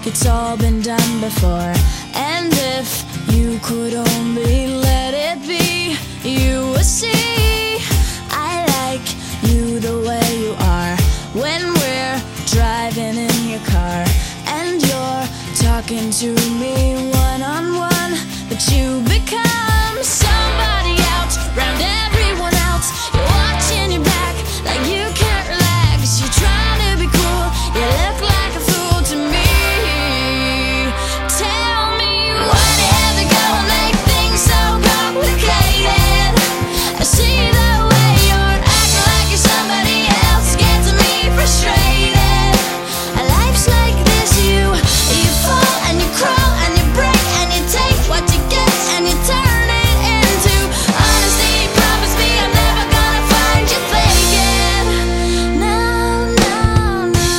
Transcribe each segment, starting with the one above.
it's all been done before. And if you could only let it be, you would see I like you the way you are. When we're driving in your car and you're talking to me one-on-one, but you become somebody else round everyone else. You're watching your back like you can't relax. You're trying to be cool, you look like a fool to me. Tell me why do you have to go and make things so complicated? I see the way you're acting like you're somebody else, gets me frustrated. Life's like this, you fall and you crawl and you break and you take what you get and you turn it into honesty. Promise me I'm never gonna find you faking. No, no, no.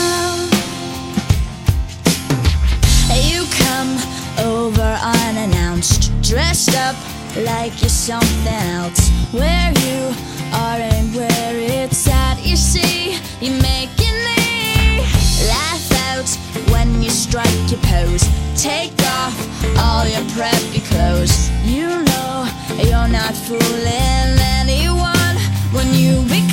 You come over unannounced, dressed up like you're something else. Where you are and where it's at, you see, you're making me laugh out when you strike your pose. Take off all your preppy clothes. You know you're not fooling anyone when you become